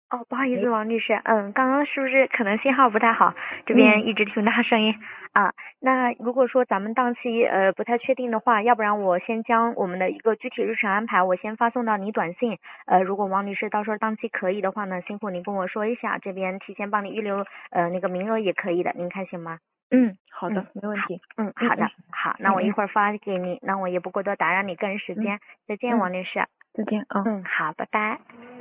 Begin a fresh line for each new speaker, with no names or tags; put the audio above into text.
哦，不好意思，
喂，
王律师，刚刚是不是可能信号不太好？这边
嗯，
一直听不到声音啊。那如果说咱们档期不太确定的话，要不然我先将我们的一个具体日程安排，我先发送到你短信。如果王律师到时候档期可以的话呢，辛苦您跟我说一下，这边提前帮你预留那个名额也可以的，您看行吗？
好
嗯，
的，没问
好，
题。
好的，好，那我一
嗯
会儿发给你，那我也不过多打扰你个人时
嗯
间，再见，
嗯，
王律师。
再见啊。
好，拜拜。